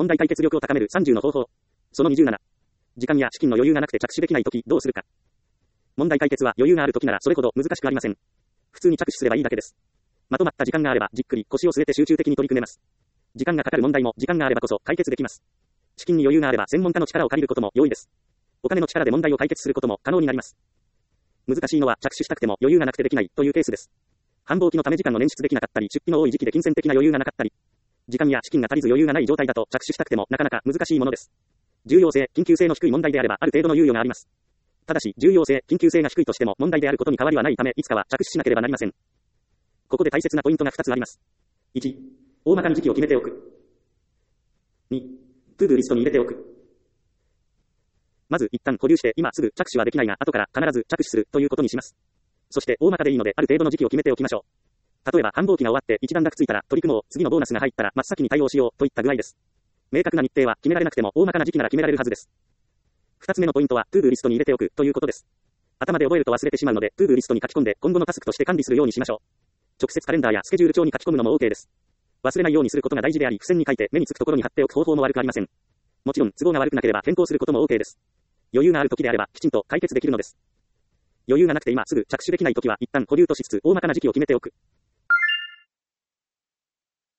問題解決力を高める30の方法。その27。時間や資金の余裕がなくて着手できないとき、どうするか。問題解決は余裕があるときならそれほど難しくありません。普通に着手すればいいだけです。まとまった時間があればじっくり腰を据えて集中的に取り組めます。時間がかかる問題も時間があればこそ解決できます。資金に余裕があれば専門家の力を借りることも容易です。お金の力で問題を解決することも可能になります。難しいのは着手したくても余裕がなくてできないというケースです。繁忙期のため時間の捻出できなかったり、出費の多い時期で金銭的な余裕がなかったり、時間や資金が足りず余裕がない状態だと着手したくてもなかなか難しいものです。重要性、緊急性の低い問題であればある程度の猶予があります。ただし、重要性、緊急性が低いとしても問題であることに変わりはないため、いつかは着手しなければなりません。ここで大切なポイントが2つあります。1、大まかに時期を決めておく。2、トゥードゥリストに入れておく。まず一旦保留して今すぐ着手はできないが後から必ず着手するということにします。そして大まかでいいのである程度の時期を決めておきましょう。例えば繁忙期が終わって一段落ついたら取り組もう、次のボーナスが入ったら真っ先に対応しようといった具合です。明確な日程は決められなくても大まかな時期なら決められるはずです。2つ目のポイントはトゥードゥリストに入れておくということです。頭で覚えると忘れてしまうのでトゥードゥリストに書き込んで今後のタスクとして管理するようにしましょう。直接カレンダーやスケジュール帳に書き込むのも OK です。忘れないようにすることが大事であり、付箋に書いて目につくところに貼っておく方法も悪くありません。もちろん都合が悪くなければ変更することも OK です。余裕がある時であればきちんと解決できるのです。余裕がなくて今すぐ着手できない時は一旦保留としつつ大まかな時期を決めておく。